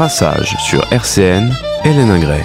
Brassage sur RCN, Hélène Ingray.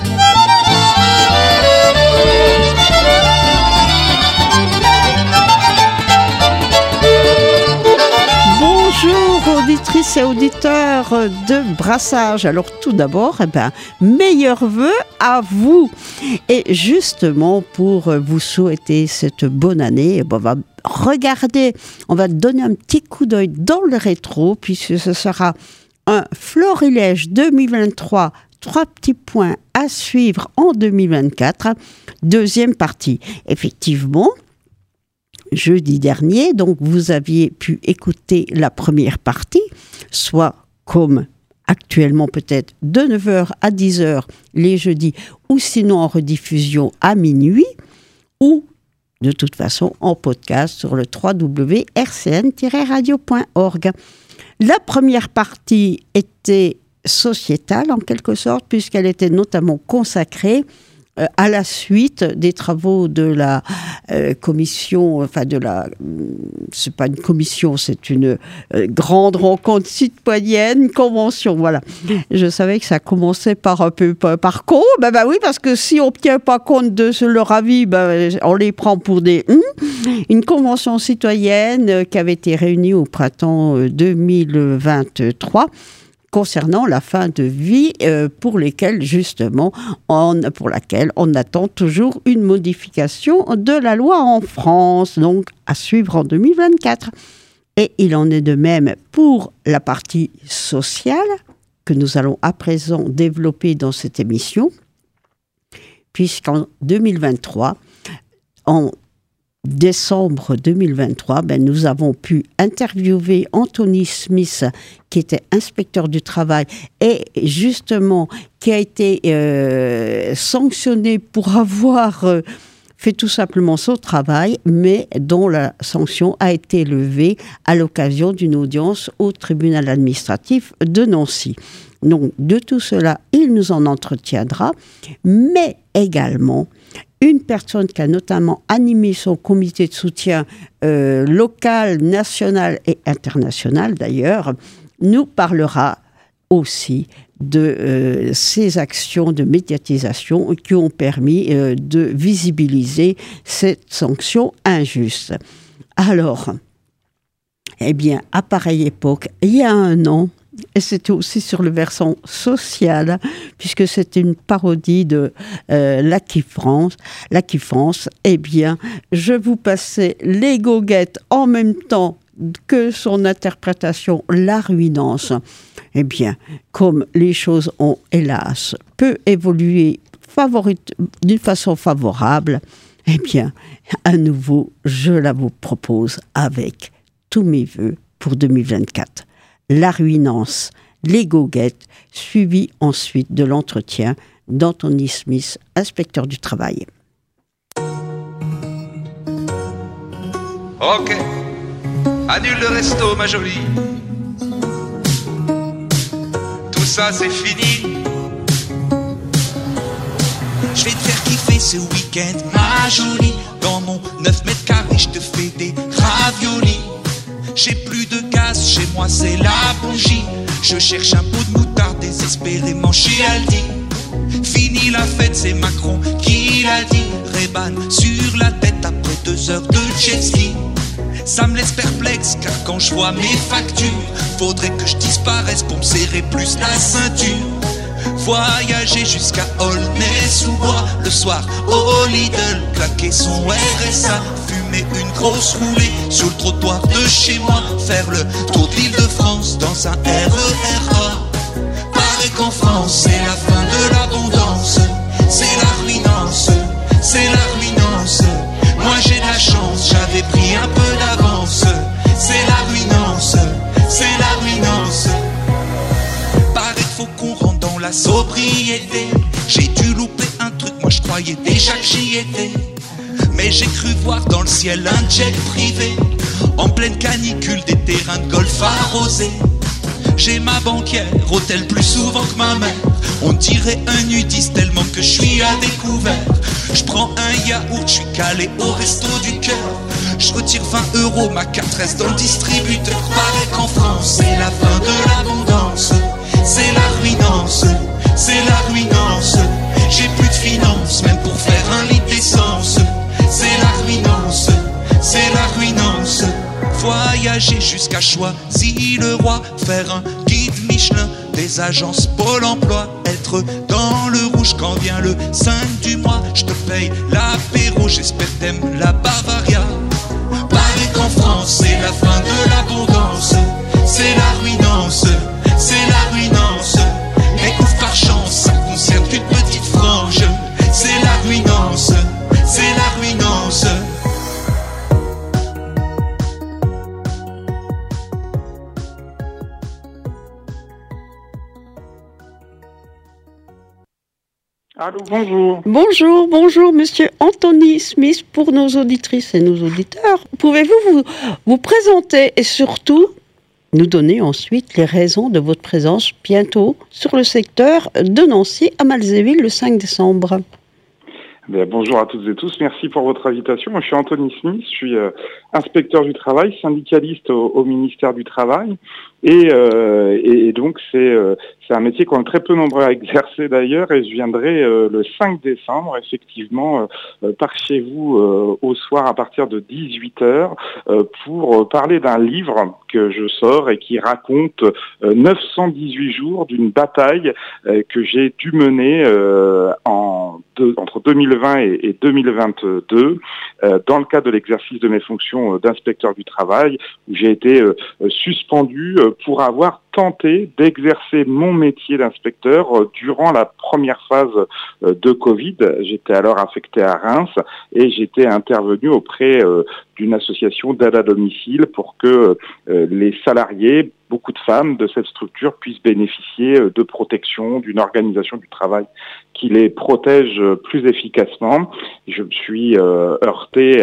Bonjour auditrices et auditeurs de Brassage. Alors tout d'abord, meilleurs vœux à vous. Et justement, pour vous souhaiter cette bonne année, on va regarder, on va donner un petit coup d'œil dans le rétro, puisque ce sera un florilège 2023, 3 petits points à suivre en 2024, deuxième partie. Effectivement, jeudi dernier, donc vous aviez pu écouter la première partie, soit comme actuellement peut-être de 9h à 10h les jeudis, ou sinon en rediffusion à minuit, ou de toute façon en podcast sur le www.rcn-radio.org. La première partie était sociétale en quelque sorte, puisqu'elle était notamment consacrée à la suite des travaux de la commission, c'est pas une commission, c'est une grande rencontre citoyenne, convention, voilà. Je savais que ça commençait par un peu par con, oui, parce que si on ne tient pas compte de leur avis, on les prend pour des... Une convention citoyenne qui avait été réunie au printemps 2023, concernant la fin de vie pour laquelle on attend toujours une modification de la loi en France, donc à suivre en 2024. Et il en est de même pour la partie sociale que nous allons à présent développer dans cette émission, puisqu'en 2023, en décembre 2023, nous avons pu interviewer Anthony Smith, qui était inspecteur du travail et justement qui a été sanctionné pour avoir fait tout simplement son travail, mais dont la sanction a été levée à l'occasion d'une audience au tribunal administratif de Nancy. Donc, de tout cela, il nous en entretiendra, mais également une personne qui a notamment animé son comité de soutien local, national et international d'ailleurs, nous parlera aussi de ces actions de médiatisation qui ont permis de visibiliser cette sanction injuste. Alors, à pareille époque, il y a un an, et c'était aussi sur le versant social, puisque c'était une parodie de Lucky France. Je vous passais les goguettes en même temps que son interprétation, La Ruinance. Comme les choses ont, hélas, peu évolué d'une façon favorable, à nouveau, je la vous propose avec tous mes vœux pour 2024. La Ruinance, les goguettes, suivi ensuite de l'entretien d'Anthony Smith, inspecteur du travail. Ok, annule le resto, ma jolie. Tout ça, c'est fini. Je vais te faire kiffer ce week-end, ma jolie. Dans mon 9 mètres carrés, je te fais des raviolis. J'ai plus de gaz, chez moi c'est la bougie. Je cherche un pot de moutarde désespérément chez Aldi. Fini la fête, c'est Macron qui l'a dit. Reban sur la tête après 2 heures de jet ski. Ça me laisse perplexe car quand je vois mes factures, faudrait que je disparaisse pour me serrer plus la ceinture. Voyager jusqu'à Aulnay-sous-Bois le soir au Lidl, claquer son RSA, fumer une grosse roulée sur le trottoir de chez moi, faire le tour de l'Île-de-France dans un RERA. Paraît qu'en France c'est la fin de l'abondance, c'est la ruinance, c'est la ruinance. Moi j'ai de la chance, j'avais pris un peu d'avance. C'est la ruinance, c'est la ruinance. Paraît qu'il faut qu'on rentre dans la sobriété. J'ai dû louper un truc, moi je croyais déjà que j'y étais. Mais j'ai cru voir dans le ciel un jet privé, en pleine canicule, des terrains de golf arrosés. J'ai ma banquière, hôtel plus souvent que ma mère. On dirait un nudiste tellement que je suis à découvert. Je prends un yaourt, je suis calé au resto du cœur. Je retire 20 €, ma carte reste dans le distributeur. Paraît qu'en France c'est la fin de l'abondance, c'est la ruinance, c'est la ruinance. J'ai plus de finances, même pour faire un litre d'essence. C'est la ruinance, c'est la ruinance. Voyager jusqu'à Choisy-le-Roi, faire un guide Michelin, des agences Pôle emploi, être dans le rouge quand vient le 5 du mois. Je te paye l'apéro, j'espère t'aimes la Bavaria. Paraît qu'en France c'est la fin de l'abondance. C'est la ruinance, c'est la ruinance. Mais couvre par chance, ça concerne qu'une petite frange. C'est la ruinance, c'est la ruinance. Allô, bonjour. Bonjour, monsieur Anthony Smith, pour nos auditrices et nos auditeurs. Pouvez-vous vous présenter et surtout nous donner ensuite les raisons de votre présence bientôt sur le secteur de Nancy à Malzéville le 5 décembre? Bonjour à toutes et tous, merci pour votre invitation. Moi, je suis Anthony Smith, je suis inspecteur du travail, syndicaliste au ministère du Travail. Et donc, c'est un métier qu'on est très peu nombreux à exercer d'ailleurs, et je viendrai le 5 décembre, effectivement, par chez vous au soir à partir de 18h pour parler d'un livre que je sors et qui raconte 918 jours d'une bataille que j'ai dû mener entre 2020 et 2022 dans le cadre de l'exercice de mes fonctions d'inspecteur du travail, où j'ai été suspendu pour avoir tenté d'exercer mon métier d'inspecteur durant la première phase de Covid. J'étais alors affecté à Reims et j'étais intervenu auprès d'une association d'aide à domicile pour que les salariés, beaucoup de femmes de cette structure, puissent bénéficier de protection, d'une organisation du travail qui les protège plus efficacement. Je me suis heurté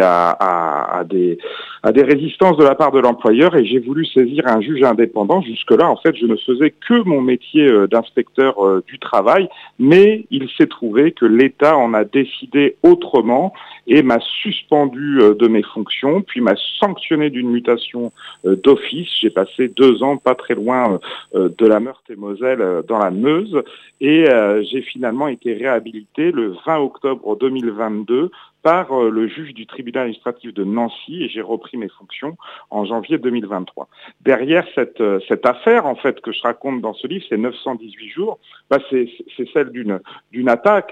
à des résistances de la part de l'employeur et j'ai voulu saisir un juge indépendant. Jusque-là, en fait, je ne faisais que mon métier d'inspecteur du travail, mais il s'est trouvé que l'État en a décidé autrement et m'a suspendu de mes fonctions, puis m'a sanctionné d'une mutation d'office. J'ai passé 2 ans pas très loin de la Meurthe-et-Moselle dans la Meuse et j'ai finalement été réhabilité le 20 octobre 2022 par le juge du tribunal administratif de Nancy et j'ai repris mes fonctions en janvier 2023. Derrière cette affaire en fait que je raconte dans ce livre, ces 918 jours, c'est celle d'une attaque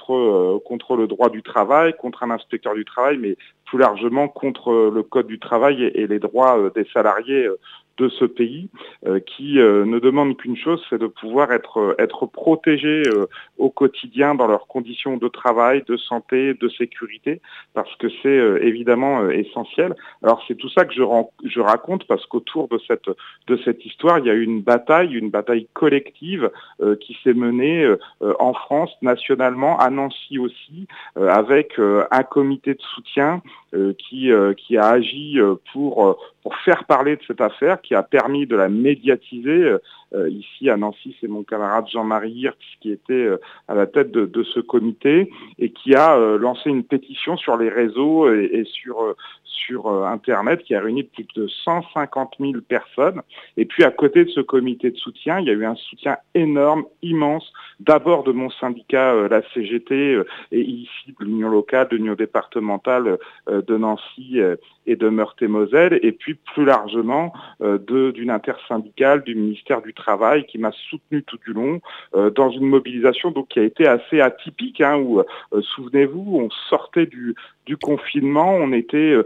contre le droit du travail, contre un inspecteur du travail, mais plus largement contre le code du travail et les droits des salariés de ce pays qui ne demande qu'une chose, c'est de pouvoir être protégés au quotidien dans leurs conditions de travail, de santé, de sécurité, parce que c'est évidemment essentiel. Alors c'est tout ça que je raconte parce qu'autour de cette histoire, il y a eu une bataille collective qui s'est menée en France, nationalement, à Nancy aussi, avec un comité de soutien qui a agi pour faire parler de cette affaire, qui a permis de la médiatiser. Ici à Nancy, c'est mon camarade Jean-Marie Hirtz qui était à la tête de ce comité et qui a lancé une pétition sur les réseaux et sur Internet qui a réuni plus de 150 000 personnes. Et puis à côté de ce comité de soutien, il y a eu un soutien énorme, immense, d'abord de mon syndicat, la CGT, et ici de l'Union locale, de l'Union départementale de Nancy et de Meurthe-et-Moselle, et puis plus largement d'une intersyndicale du ministère du Travail qui m'a soutenu tout du long dans une mobilisation donc qui a été assez atypique, où souvenez-vous, on sortait du confinement, on était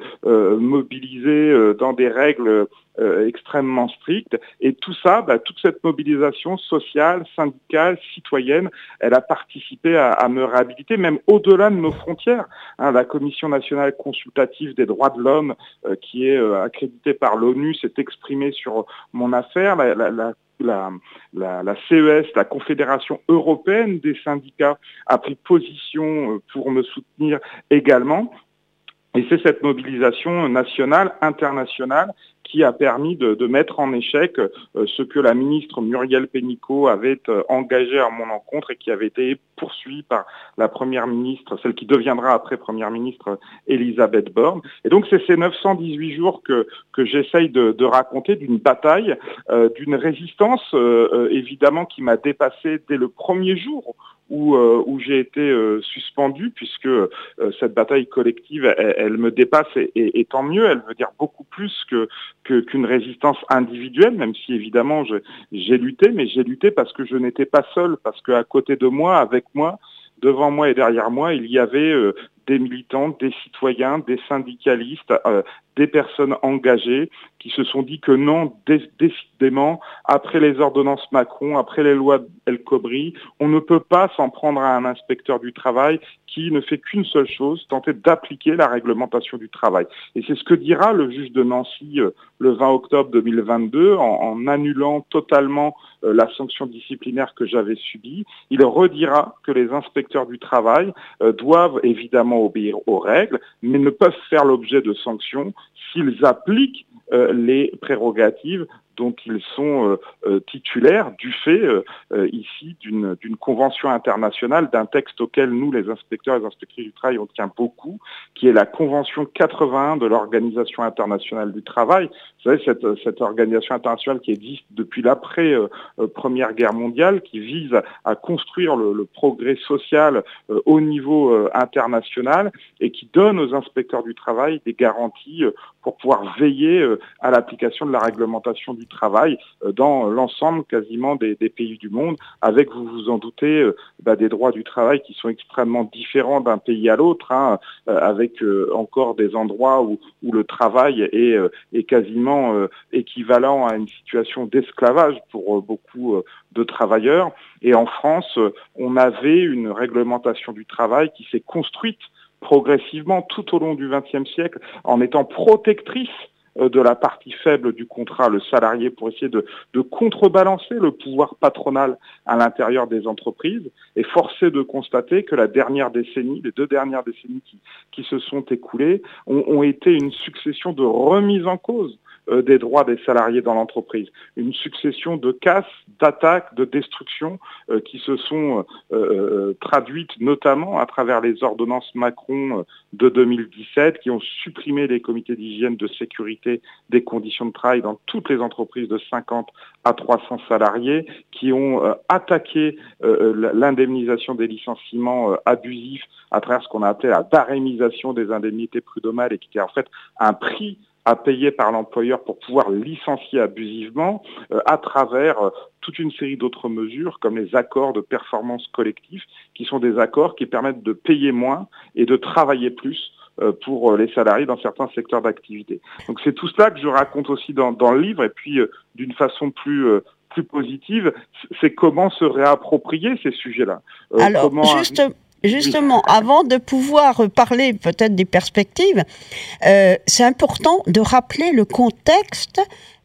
mobilisés dans des règles extrêmement strictes, et tout ça, toute cette mobilisation sociale, syndicale, citoyenne, elle a participé à me réhabiliter, même au-delà de nos frontières. La Commission nationale consultative des droits de l'homme, qui est accréditée par l'ONU, s'est exprimée sur mon affaire. La CES, la Confédération européenne des syndicats, a pris position pour me soutenir également. Et c'est cette mobilisation nationale, internationale, qui a permis de mettre en échec ce que la ministre Muriel Pénicaud avait engagé à mon encontre et qui avait été poursuivi par la première ministre, celle qui deviendra après première ministre, Elisabeth Borne. Et donc c'est ces 918 jours que j'essaye de raconter, d'une bataille, d'une résistance évidemment qui m'a dépassé dès le premier jour où j'ai été suspendu, puisque cette bataille collective, elle me dépasse et tant mieux, elle veut dire beaucoup plus qu'une résistance individuelle, même si évidemment j'ai lutté, mais j'ai lutté parce que je n'étais pas seul, parce qu'à côté de moi, avec moi, devant moi et derrière moi, il y avait des militants, des citoyens, des syndicalistes, des personnes engagées qui se sont dit que non, décidément, après les ordonnances Macron, après les lois El Khomri, on ne peut pas s'en prendre à un inspecteur du travail qui ne fait qu'une seule chose, tenter d'appliquer la réglementation du travail. Et c'est ce que dira le juge de Nancy le 20 octobre 2022 en annulant totalement la sanction disciplinaire que j'avais subie. Il redira que les inspecteurs du travail doivent évidemment obéir aux règles, mais ne peuvent faire l'objet de sanctions s'ils appliquent les prérogatives dont ils sont titulaires du fait ici d'une convention internationale, d'un texte auquel nous, les inspecteurs et les inspectrices du travail, on tient beaucoup, qui est la Convention 81 de l'Organisation internationale du travail. Vous savez, cette organisation internationale qui existe depuis l'après-Première Guerre mondiale, qui vise à construire le progrès social au niveau international et qui donne aux inspecteurs du travail des garanties pour pouvoir veiller à l'application de la réglementation du travail dans l'ensemble quasiment des pays du monde, avec, vous vous en doutez, des droits du travail qui sont extrêmement différents d'un pays à l'autre, avec encore des endroits où le travail est quasiment équivalent à une situation d'esclavage pour beaucoup de travailleurs. Et en France, on avait une réglementation du travail qui s'est construite progressivement tout au long du XXe siècle en étant protectrice de la partie faible du contrat, le salarié, pour essayer de contrebalancer le pouvoir patronal à l'intérieur des entreprises. Et force est de constater que les deux dernières décennies qui se sont écoulées ont été une succession de remises en cause des droits des salariés dans l'entreprise. Une succession de casses, d'attaques, de destructions qui se sont traduites notamment à travers les ordonnances Macron de 2017 qui ont supprimé les comités d'hygiène, de sécurité des conditions de travail dans toutes les entreprises de 50 à 300 salariés, qui ont attaqué l'indemnisation des licenciements abusifs à travers ce qu'on a appelé la barémisation des indemnités prud'homales et qui était en fait un prix à payer par l'employeur pour pouvoir licencier abusivement à travers toute une série d'autres mesures comme les accords de performance collective qui sont des accords qui permettent de payer moins et de travailler plus pour les salariés dans certains secteurs d'activité. Donc c'est tout cela que je raconte aussi dans le livre et puis d'une façon plus positive, c'est comment se réapproprier ces sujets-là. Alors, Justement, avant de pouvoir parler peut-être des perspectives, c'est important de rappeler le contexte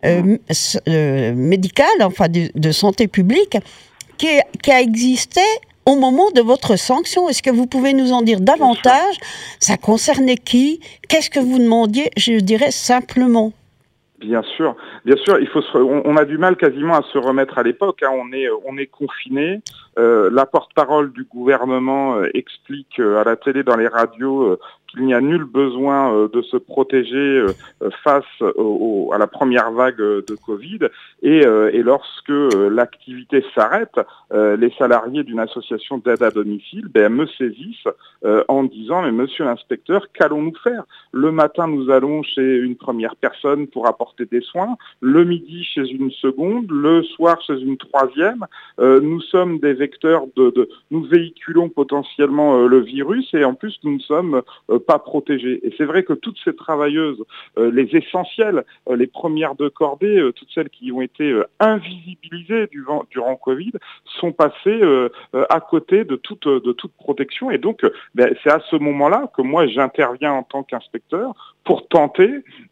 médical, enfin de santé publique, qui a existé au moment de votre sanction. Est-ce que vous pouvez nous en dire davantage ? Ça concernait qui ? Qu'est-ce que vous demandiez ? Je dirais simplement. Bien sûr. On a du mal quasiment à se remettre à l'époque. On est confiné. La porte-parole du gouvernement explique à la télé, dans les radios, qu'il n'y a nul besoin de se protéger face à la première vague de Covid. Et lorsque l'activité s'arrête, les salariés d'une association d'aide à domicile me saisissent en disant « Mais monsieur l'inspecteur, qu'allons-nous faire ? Le matin, nous allons chez une première personne pour apporter des soins, le midi chez une seconde, le soir chez une troisième. Nous sommes des vecteurs nous véhiculons potentiellement le virus et en plus nous ne sommes pas protégés. Et c'est vrai que toutes ces travailleuses, les essentielles, les premières de cordée, toutes celles qui ont été invisibilisées durant Covid, sont passées à côté de toute protection. Et donc, c'est à ce moment-là que moi j'interviens en tant qu'inspecteur pour tenter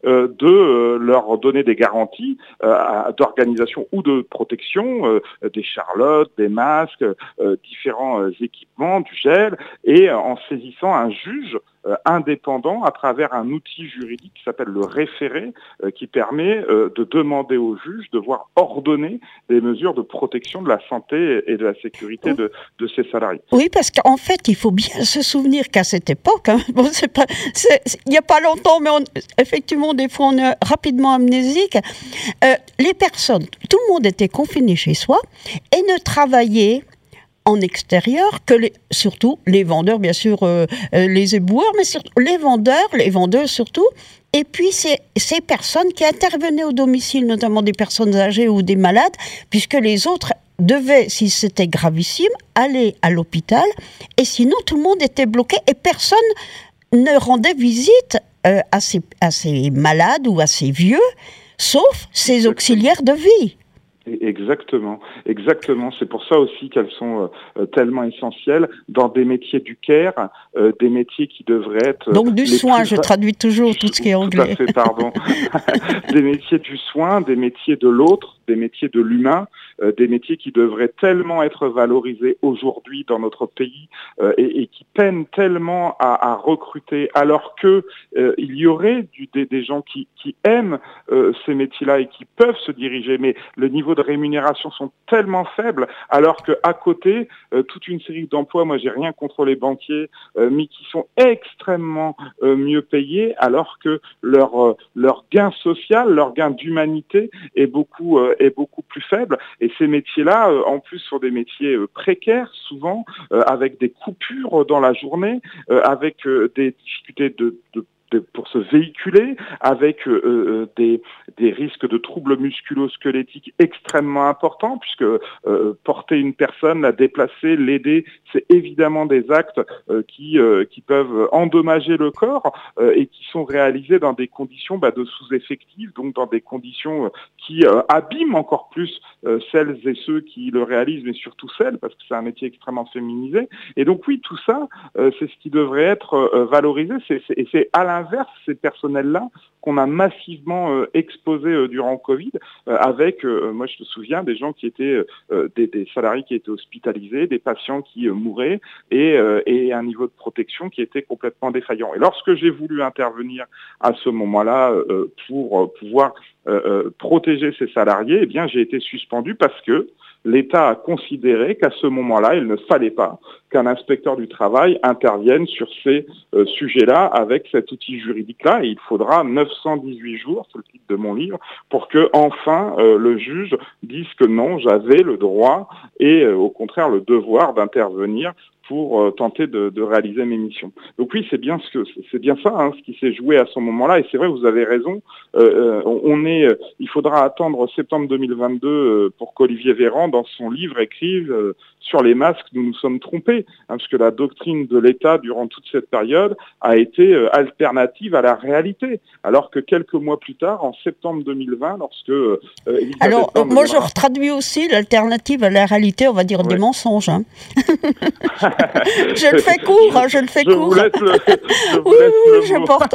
de leur donner des garanties d'organisation ou de protection, des charlottes, des masques, différents équipements, du gel, et en saisissant un juge indépendant à travers un outil juridique qui s'appelle le référé, qui permet de demander au juge de voir ordonner des mesures de protection de la santé et de la sécurité de ses salariés. Oui, parce qu'en fait, il faut bien se souvenir qu'à cette époque, bon, il n'y a pas longtemps, mais effectivement, des fois, on est rapidement amnésique. Les personnes, tout le monde était confiné chez soi et ne travaillait en extérieur que surtout les vendeurs, bien sûr, les éboueurs, mais surtout les vendeurs surtout. Et puis ces personnes qui intervenaient au domicile, notamment des personnes âgées ou des malades, puisque les autres devaient, si c'était gravissime, aller à l'hôpital. Et sinon, tout le monde était bloqué et personne ne rendait visite à ces malades ou à ces vieux, sauf ces auxiliaires de vie. Exactement. C'est pour ça aussi qu'elles sont tellement essentielles dans des métiers du care, des métiers qui devraient être... Donc du soin, je traduis toujours tout ce qui est anglais. Tout à fait, pardon. Des métiers du soin, des métiers de l'autre, des métiers de l'humain, des métiers qui devraient tellement être valorisés aujourd'hui dans notre pays et qui peinent tellement à recruter, alors que il y aurait des gens qui aiment ces métiers-là et qui peuvent se diriger, mais le niveau de rémunération sont tellement faibles, alors que à côté, toute une série d'emplois, moi j'ai rien contre les banquiers, mais qui sont extrêmement mieux payés, alors que leur gain social, leur gain d'humanité est beaucoup plus faible. Et ces métiers-là, en plus, sont des métiers précaires, souvent, avec des coupures dans la journée, avec des difficultés pour se véhiculer, avec des risques de troubles musculo-squelettiques extrêmement importants, puisque porter une personne, la déplacer, l'aider, c'est évidemment des actes qui peuvent endommager le corps et qui sont réalisés dans des conditions de sous-effectifs, donc dans des conditions qui abîment encore plus celles et ceux qui le réalisent, mais surtout celles, parce que c'est un métier extrêmement féminisé. Et donc oui, tout ça, c'est ce qui devrait être valorisé, et c'est à l'inverse ces personnels-là qu'on a massivement exposés durant Covid, avec, moi je me souviens, des gens qui étaient des salariés qui étaient hospitalisés, des patients qui mouraient, et un niveau de protection qui était complètement défaillant. Et lorsque j'ai voulu intervenir à ce moment-là pour pouvoir protéger ces salariés, eh bien j'ai été suspendu parce que l'État a considéré qu'à ce moment-là, il ne fallait pas qu'un inspecteur du travail intervienne sur ces sujets-là avec cet outil juridique-là. Et il faudra 918 jours, c'est le titre de mon livre, pour que enfin le juge dise que non, j'avais le droit et au contraire le devoir d'intervenir pour tenter de réaliser mes missions. Donc oui, c'est bien ça, ce qui s'est joué à ce moment-là. Et c'est vrai, vous avez raison. Il faudra attendre septembre 2022 pour qu'Olivier Véran, dans son livre, écrive sur les masques, nous nous sommes trompés, parce que la doctrine de l'État durant toute cette période a été alternative à la réalité. Alors que quelques mois plus tard, en septembre 2020, lorsque alors moi je retraduis aussi l'alternative à la réalité, on va dire des mensonges. Hein. Je le fais court, je le fais court. Vous laisse je porte.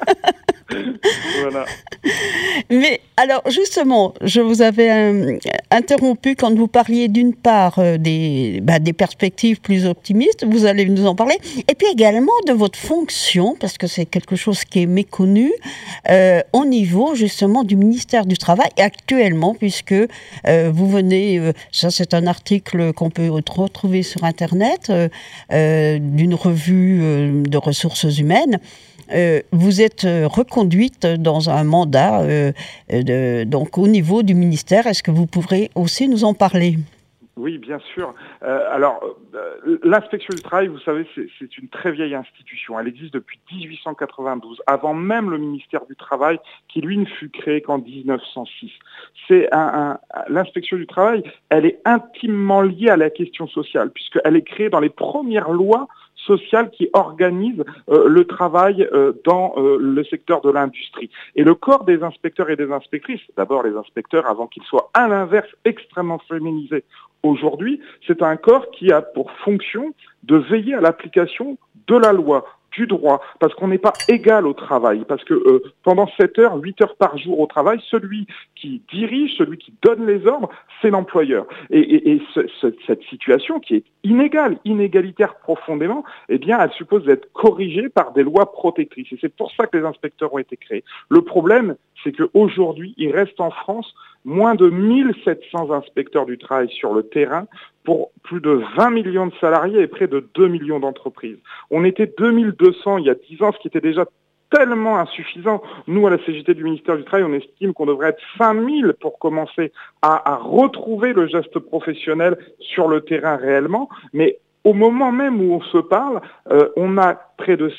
Voilà. Mais alors justement, je vous avais interrompu quand vous parliez d'une part des perspectives plus optimistes, vous allez nous en parler, et puis également de votre fonction, parce que c'est quelque chose qui est méconnu, au niveau justement du ministère du Travail actuellement, puisque vous venez, ça c'est un article qu'on peut retrouver sur Internet, d'une revue de ressources humaines. Vous êtes reconduite dans un mandat donc au niveau du ministère. Est-ce que vous pourrez aussi nous en parler ? Oui, bien sûr. Alors, l'inspection du travail, vous savez, c'est une très vieille institution. Elle existe depuis 1892, avant même le ministère du Travail, qui lui ne fut créé qu'en 1906. L'inspection du travail, elle est intimement liée à la question sociale, puisqu'elle est créée dans les premières lois sociales qui organisent le travail dans le secteur de l'industrie. Et le corps des inspecteurs et des inspectrices, d'abord les inspecteurs avant qu'ils soient à l'inverse extrêmement féminisés aujourd'hui, c'est un corps qui a pour fonction de veiller à l'application de la loi du droit, parce qu'on n'est pas égal au travail, parce que pendant 7 heures, 8 heures par jour au travail, celui qui dirige, celui qui donne les ordres, c'est l'employeur. Et cette situation qui est inégalitaire profondément, eh bien, elle suppose d'être corrigée par des lois protectrices. Et c'est pour ça que les inspecteurs ont été créés. Le problème, c'est qu'aujourd'hui, il reste en France moins de 1700 inspecteurs du travail sur le terrain pour plus de 20 millions de salariés et près de 2 millions d'entreprises. On était 2200 il y a 10 ans, ce qui était déjà tellement insuffisant. Nous, à la CGT du ministère du Travail, on estime qu'on devrait être 5000 pour commencer à retrouver le geste professionnel sur le terrain réellement. Mais au moment même où on se parle, on a près de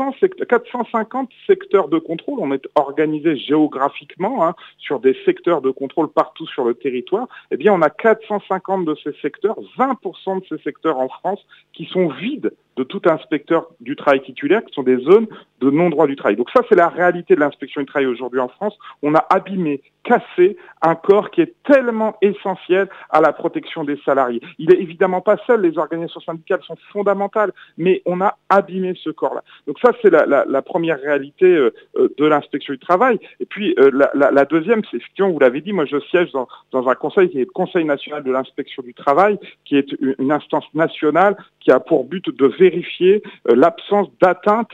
450 secteurs de contrôle. On est organisé géographiquement sur des secteurs de contrôle partout sur le territoire. Eh bien, on a 450 de ces secteurs, 20% de ces secteurs en France qui sont vides de tout inspecteur du travail titulaire, qui sont des zones de non-droit du travail. Donc ça, c'est la réalité de l'inspection du travail aujourd'hui en France. On a abîmé, cassé un corps qui est tellement essentiel à la protection des salariés. Il est évidemment pas seul, les organisations syndicales sont fondamentales, mais on a abîmé ce corps-là. Donc ça, c'est la première réalité de l'inspection du travail. Et puis la deuxième, c'est effectivement, vous l'avez dit, moi je siège dans un conseil qui est le Conseil national de l'inspection du travail, qui est une instance nationale qui a pour but de vérifier l'absence d'atteinte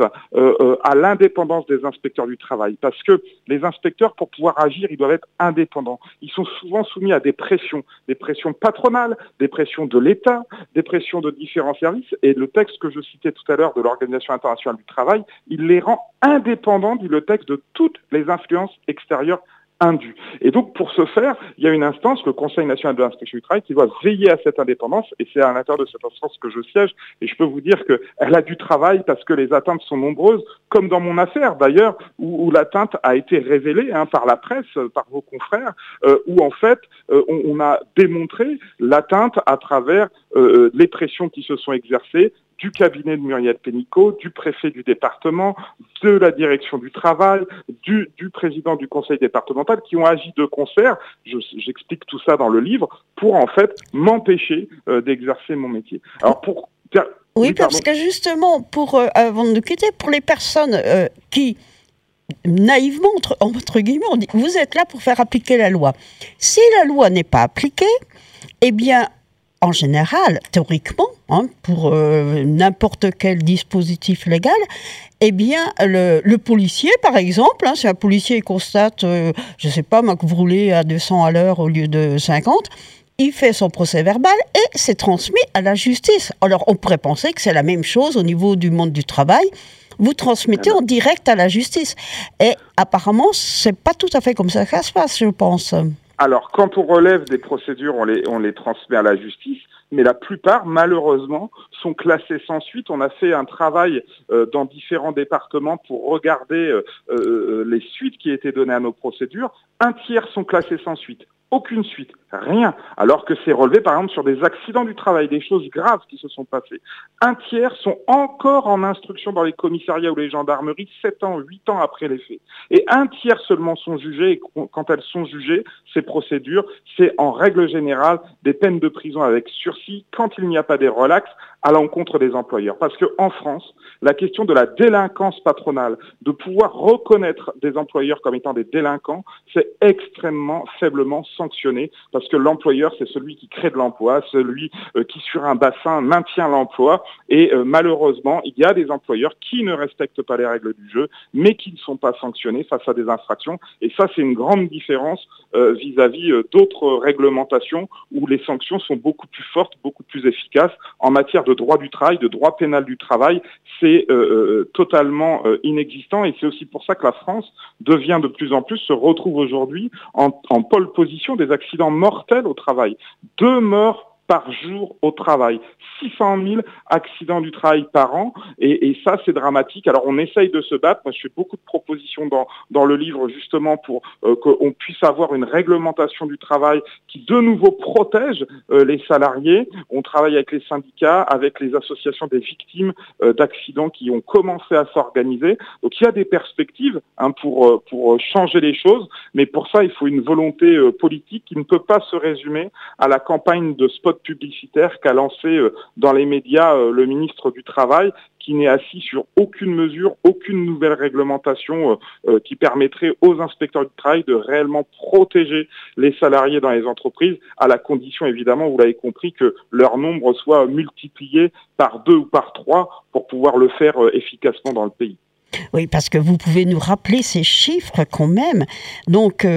à l'indépendance des inspecteurs du travail. Parce que les inspecteurs, pour pouvoir agir, ils doivent être indépendants. Ils sont souvent soumis à des pressions patronales, des pressions de l'État, des pressions de différents services. Et le texte que je citais tout à l'heure de l'Organisation internationale du travail, il les rend indépendants, dit le texte, de toutes les influences extérieures indues. Et donc, pour ce faire, il y a une instance, le Conseil national de l'inspection du travail, qui doit veiller à cette indépendance, et c'est à l'intérieur de cette instance que je siège, et je peux vous dire qu'elle a du travail parce que les atteintes sont nombreuses, comme dans mon affaire d'ailleurs, où l'atteinte a été révélée par la presse, par vos confrères, où en fait, on a démontré l'atteinte à travers les pressions qui se sont exercées, du cabinet de Muriel Pénicaud, du préfet du département, de la direction du travail, du président du conseil départemental, qui ont agi de concert, j'explique tout ça dans le livre, pour en fait m'empêcher d'exercer mon métier. Alors Oui, parce que justement, avant de nous quitter, pour les personnes qui, naïvement, entre guillemets, on dit, vous êtes là pour faire appliquer la loi. Si la loi n'est pas appliquée, eh bien, en général, théoriquement, pour n'importe quel dispositif légal, eh bien, le policier, par exemple, si un policier constate, je ne sais pas, que vous roulez à 200 à l'heure au lieu de 50, il fait son procès verbal et c'est transmis à la justice. Alors, on pourrait penser que c'est la même chose au niveau du monde du travail. Vous transmettez en direct à la justice. Et apparemment, c'est pas tout à fait comme ça que ça se passe, je pense. Alors, quand on relève des procédures, on les transmet à la justice, mais la plupart, malheureusement, sont classées sans suite. On a fait un travail dans différents départements pour regarder les suites qui étaient données à nos procédures. Un tiers sont classés sans suite. Aucune suite, rien, alors que c'est relevé par exemple sur des accidents du travail, des choses graves qui se sont passées. Un tiers sont encore en instruction dans les commissariats ou les gendarmeries 7 ans, 8 ans après les faits. Et un tiers seulement sont jugés, et quand elles sont jugées, ces procédures, c'est en règle générale des peines de prison avec sursis quand il n'y a pas des relax à l'encontre des employeurs. Parce qu'en France, la question de la délinquance patronale, de pouvoir reconnaître des employeurs comme étant des délinquants, c'est extrêmement faiblement sanctionné, parce que l'employeur, c'est celui qui crée de l'emploi, celui qui, sur un bassin, maintient l'emploi, et malheureusement, il y a des employeurs qui ne respectent pas les règles du jeu, mais qui ne sont pas sanctionnés face à des infractions, et ça, c'est une grande différence vis-à-vis d'autres réglementations, où les sanctions sont beaucoup plus fortes, beaucoup plus efficaces. En matière de droit du travail, de droit pénal du travail, c'est totalement inexistant, et c'est aussi pour ça que la France devient de plus en plus, se retrouve aujourd'hui en pole position des accidents mortels au travail. 2 morts par jour au travail, 600 000 accidents du travail par an, et ça c'est dramatique. Alors on essaye de se battre, moi je fais beaucoup de propositions dans le livre justement pour qu'on puisse avoir une réglementation du travail qui de nouveau protège les salariés. On travaille avec les syndicats, avec les associations des victimes d'accidents qui ont commencé à s'organiser. Donc il y a des perspectives pour changer les choses, mais pour ça il faut une volonté politique qui ne peut pas se résumer à la campagne de spot publicitaire qu'a lancé dans les médias le ministre du Travail, qui n'est assis sur aucune mesure, aucune nouvelle réglementation qui permettrait aux inspecteurs du travail de réellement protéger les salariés dans les entreprises, à la condition évidemment, vous l'avez compris, que leur nombre soit multiplié par 2 ou par 3 pour pouvoir le faire efficacement dans le pays. Oui, parce que vous pouvez nous rappeler ces chiffres quand même. Donc,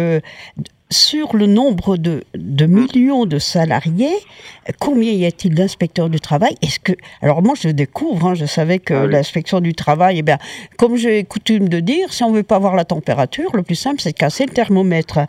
sur le nombre de millions de salariés, combien y a-t-il d'inspecteurs du travail? Alors moi je découvre, je savais que l'inspection du travail, comme j'ai coutume de dire, si on ne veut pas voir la température, le plus simple c'est de casser le thermomètre.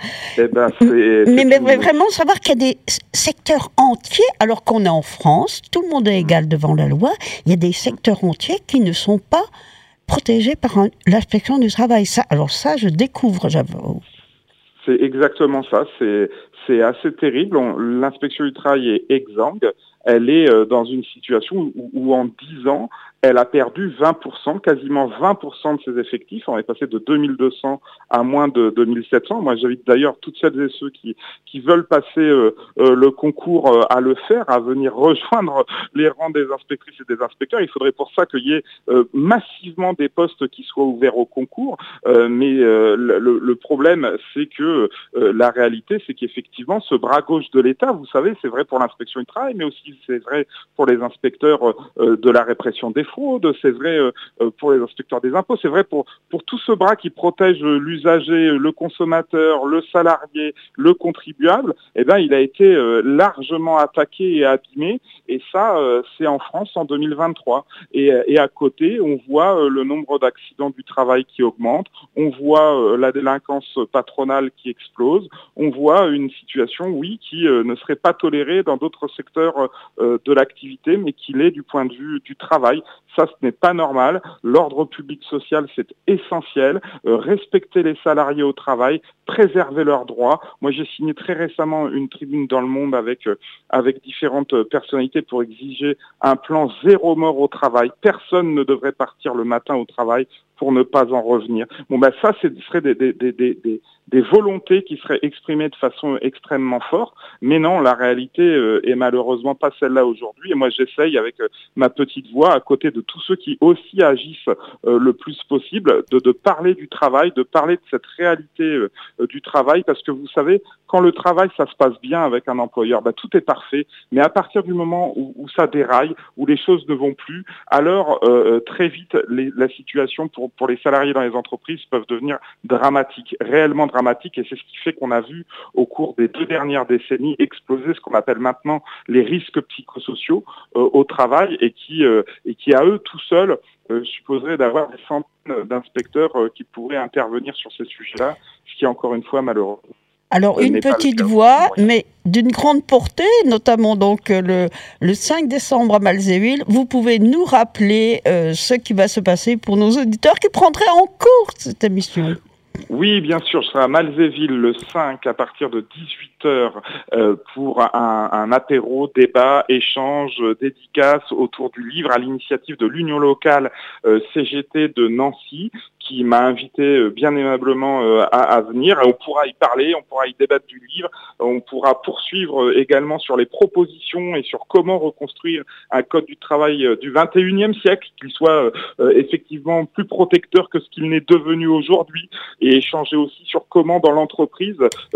Mais vraiment savoir qu'il y a des secteurs entiers, alors qu'on est en France, tout le monde est égal devant la loi, il y a des secteurs entiers qui ne sont pas protégés par l'inspection du travail. Alors ça, je découvre, j'avoue. C'est exactement ça, c'est assez terrible. L'inspection du travail est exsangue. Elle est dans une situation où en 10 ans, elle a perdu 20%, quasiment 20% de ses effectifs. On est passé de 2200 à moins de 2700. Moi, j'invite d'ailleurs toutes celles et ceux qui veulent passer le concours à le faire, à venir rejoindre les rangs des inspectrices et des inspecteurs. Il faudrait pour ça qu'il y ait massivement des postes qui soient ouverts au concours. Mais le problème, c'est que la réalité, c'est qu'effectivement, ce bras gauche de l'État, vous savez, c'est vrai pour l'inspection du travail, mais aussi c'est vrai pour les inspecteurs de la répression des fraudes, c'est vrai pour les inspecteurs des impôts, c'est vrai pour tout ce bras qui protège l'usager, le consommateur, le salarié, le contribuable. Il a été largement attaqué et abîmé, et ça, c'est en France en 2023. Et à côté, on voit le nombre d'accidents du travail qui augmente, on voit la délinquance patronale qui explose, on voit une situation, oui, qui ne serait pas tolérée dans d'autres secteurs de l'activité, mais qui l'est du point de vue du travail. Ça, ce n'est pas normal. L'ordre public social, c'est essentiel. Respecter les salariés au travail, préserver leurs droits. Moi, j'ai signé très récemment une tribune dans Le Monde avec différentes personnalités pour exiger un plan 0 mort au travail. Personne ne devrait partir le matin au travail pour ne pas en revenir. Ça, ce serait des volontés qui seraient exprimées de façon extrêmement forte. Mais non, la réalité est malheureusement pas celle-là aujourd'hui. Et moi, j'essaye avec ma petite voix, à côté de tous ceux qui aussi agissent le plus possible, de parler du travail, de parler de cette réalité du travail. Parce que vous savez, quand le travail, ça se passe bien avec un employeur, tout est parfait. Mais à partir du moment où ça déraille, où les choses ne vont plus, alors très vite, la situation pour les salariés dans les entreprises peuvent devenir dramatiques, réellement dramatiques, et c'est ce qui fait qu'on a vu au cours des 2 dernières décennies exploser ce qu'on appelle maintenant les risques psychosociaux au travail, et qui à eux tout seuls supposeraient d'avoir des centaines d'inspecteurs qui pourraient intervenir sur ces sujets-là, ce qui est encore une fois malheureux. Alors, une petite voix, mais d'une grande portée, notamment donc le 5 décembre à Malzéville. Vous pouvez nous rappeler ce qui va se passer pour nos auditeurs qui prendraient en cours cette émission? Oui, bien sûr, je serai à Malzéville le 5 à partir de 18h pour un apéro, débat, échange, dédicace autour du livre à l'initiative de l'Union locale CGT de Nancy, qui m'a invité bien aimablement à venir. On pourra y parler, on pourra y débattre du livre, on pourra poursuivre également sur les propositions et sur comment reconstruire un code du travail du 21e siècle, qu'il soit effectivement plus protecteur que ce qu'il n'est devenu aujourd'hui, et échanger aussi sur comment dans l'entreprise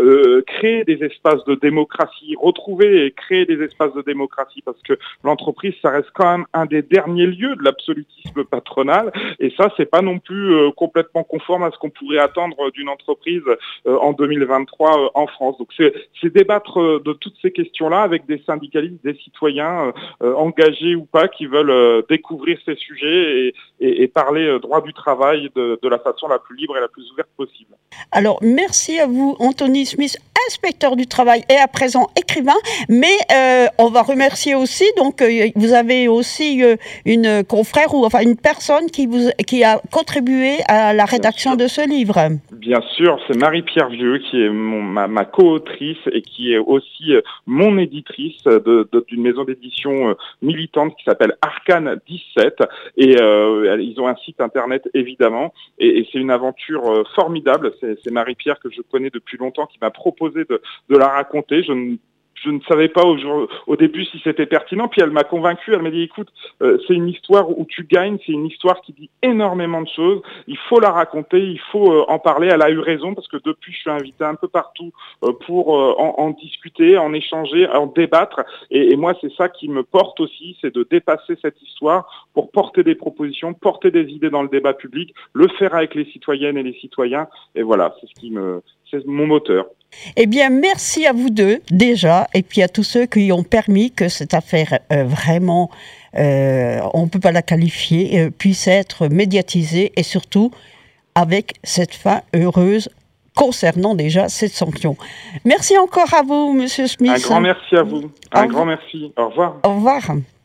créer des espaces de démocratie, retrouver et créer des espaces de démocratie, parce que l'entreprise, ça reste quand même un des derniers lieux de l'absolutisme patronal, et ça, c'est pas non plus complètement conforme à ce qu'on pourrait attendre d'une entreprise en 2023 en France. Donc c'est débattre de toutes ces questions-là avec des syndicalistes, des citoyens engagés ou pas, qui veulent découvrir ces sujets et parler droit du travail de la façon la plus libre et la plus ouverte possible. Alors, merci à vous, Anthony Smith, inspecteur du travail et à présent écrivain, mais on va remercier aussi, donc vous avez aussi une confrère ou enfin une personne qui a contribué à la rédaction de ce livre. Bien sûr, c'est Marie-Pierre Vieux qui est ma co-autrice et qui est aussi mon éditrice d'une maison d'édition militante qui s'appelle Arcane 17, et ils ont un site internet évidemment, et c'est une aventure formidable. C'est Marie-Pierre que je connais depuis longtemps qui m'a proposé de la raconter. Je ne je ne savais pas au début si c'était pertinent. Puis elle m'a convaincu. Elle m'a dit, écoute, c'est une histoire où tu gagnes. C'est une histoire qui dit énormément de choses. Il faut la raconter. Il faut en parler. Elle a eu raison parce que depuis, je suis invité un peu partout pour en discuter, en échanger, en débattre. Et moi, c'est ça qui me porte aussi, c'est de dépasser cette histoire pour porter des propositions, porter des idées dans le débat public, le faire avec les citoyennes et les citoyens. Et voilà, c'est mon moteur. Eh bien, merci à vous deux, déjà, et puis à tous ceux qui ont permis que cette affaire, vraiment, on ne peut pas la qualifier, puisse être médiatisée, et surtout avec cette fin heureuse concernant déjà cette sanction. Merci encore à vous, Monsieur Smith. Un grand merci à vous. Un grand merci. Au revoir. Au revoir.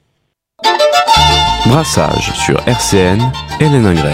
Brassage sur RCN, Hélène Ingray.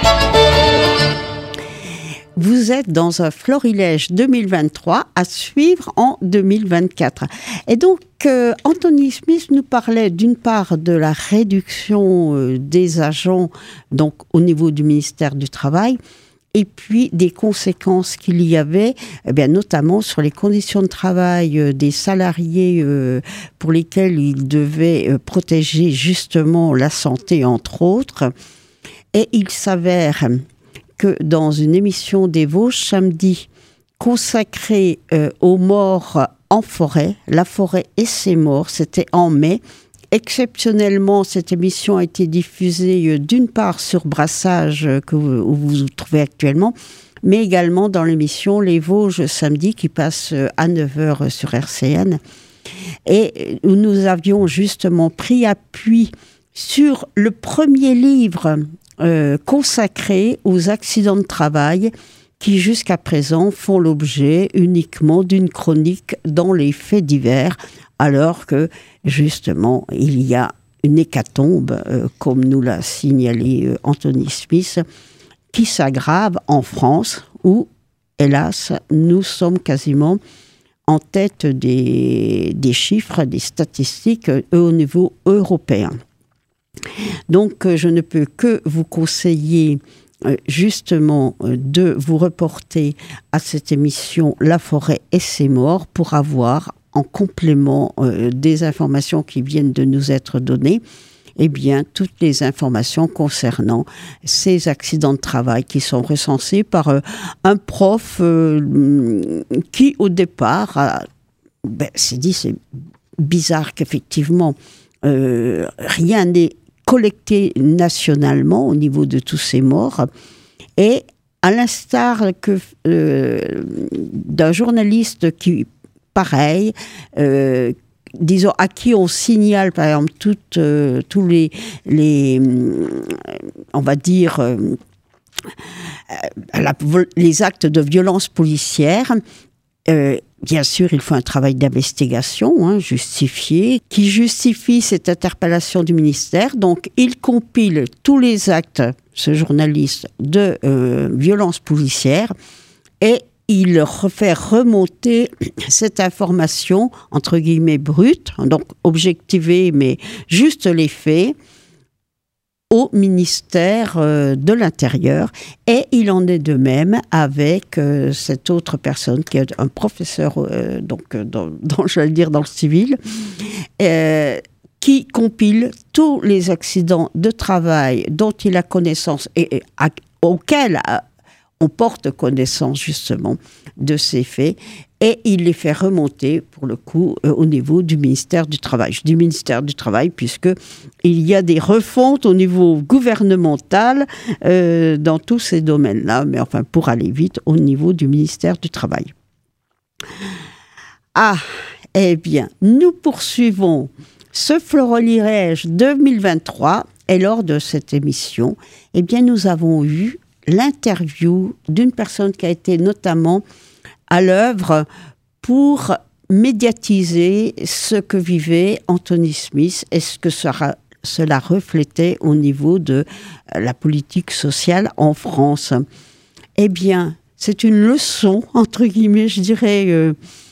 Vous êtes dans un florilège 2023 à suivre en 2024. Et donc, Anthony Smith nous parlait d'une part de la réduction des agents donc au niveau du ministère du Travail, et puis des conséquences qu'il y avait, notamment sur les conditions de travail des salariés pour lesquels il devait protéger justement la santé, entre autres. Et il s'avère que dans une émission des Vosges samedi consacrée aux morts en forêt, la forêt et ses morts, c'était en mai. Exceptionnellement, cette émission a été diffusée d'une part sur Brassage où vous vous trouvez actuellement, mais également dans l'émission Les Vosges samedi qui passe à 9h sur RCN, et où nous avions justement pris appui sur le premier livre consacré aux accidents de travail qui jusqu'à présent font l'objet uniquement d'une chronique dans les faits divers, alors que justement il y a une hécatombe, comme nous l'a signalé Anthony Smith, qui s'aggrave en France où, hélas, nous sommes quasiment en tête des chiffres, des statistiques au niveau européen. Donc, je ne peux que vous conseiller justement de vous reporter à cette émission La forêt et ses morts pour avoir en complément des informations qui viennent de nous être données, toutes les informations concernant ces accidents de travail qui sont recensés par un prof qui, au départ, s'est dit c'est bizarre qu'effectivement rien n'est collecté nationalement au niveau de tous ces morts. Et à l'instar d'un journaliste qui, pareil, disons, à qui on signale, par exemple, tous les on va dire, les actes de violence policière. Bien sûr, il faut un travail d'investigation justifié, qui justifie cette interpellation du ministère. Donc, il compile tous les actes, ce journaliste, de violence policière, et il fait remonter cette information, entre guillemets, brute, donc objectivée, mais juste les faits, au ministère de l'Intérieur. Et il en est de même avec cette autre personne qui est un professeur, j'allais dire dans le civil, qui compile tous les accidents de travail dont il a connaissance et auxquels on porte connaissance justement de ces faits, et il les fait remonter pour le coup au niveau du ministère du Travail. Je dis ministère du Travail puisque il y a des refontes au niveau gouvernemental dans tous ces domaines-là, mais enfin pour aller vite au niveau du ministère du Travail. Nous poursuivons ce florilège 2023, et lors de cette émission, nous avons eu l'interview d'une personne qui a été notamment à l'œuvre pour médiatiser ce que vivait Anthony Smith et ce que cela reflétait au niveau de la politique sociale en France. C'est une leçon, entre guillemets, je dirais,